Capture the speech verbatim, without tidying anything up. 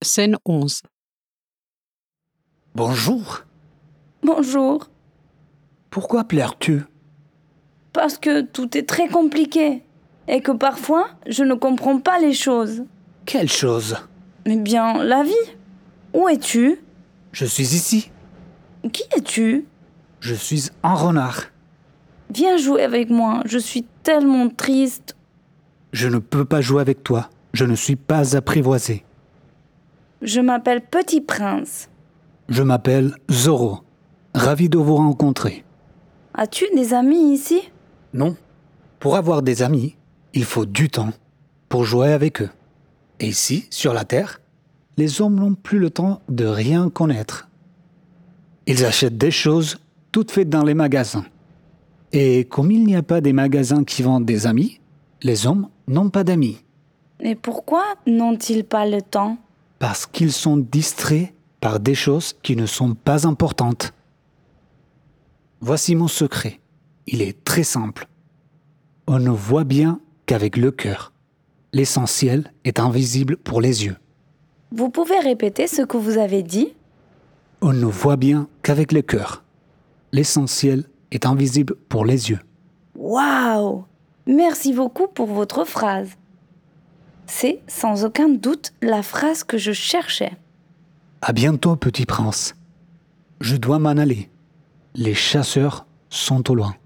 Scène onze. Bonjour. Bonjour. Pourquoi pleures-tu? Parce que tout est très compliqué et que parfois, je ne comprends pas les choses. Quelle chose? Eh bien, la vie. Où es-tu? Je suis ici. Qui es-tu? Je suis un renard. Viens jouer avec moi, je suis tellement triste. Je ne peux pas jouer avec toi. Je ne suis pas apprivoisé. Je m'appelle Petit Prince. Je m'appelle Zorro. Ravi de vous rencontrer. As-tu des amis ici? Non. Pour avoir des amis, il faut du temps pour jouer avec eux. Et ici, sur la Terre, les hommes n'ont plus le temps de rien connaître. Ils achètent des choses toutes faites dans les magasins. Et comme il n'y a pas des magasins qui vendent des amis, les hommes n'ont pas d'amis. Et pourquoi n'ont-ils pas le temps? Parce qu'ils sont distraits par des choses qui ne sont pas importantes. Voici mon secret. Il est très simple. On ne voit bien qu'avec le cœur. L'essentiel est invisible pour les yeux. Vous pouvez répéter ce que vous avez dit? On ne voit bien qu'avec le cœur. L'essentiel est invisible pour les yeux. Waouh! Merci beaucoup pour votre phrase. C'est sans aucun doute la phrase que je cherchais. À bientôt, petit prince. Je dois m'en aller. Les chasseurs sont au loin.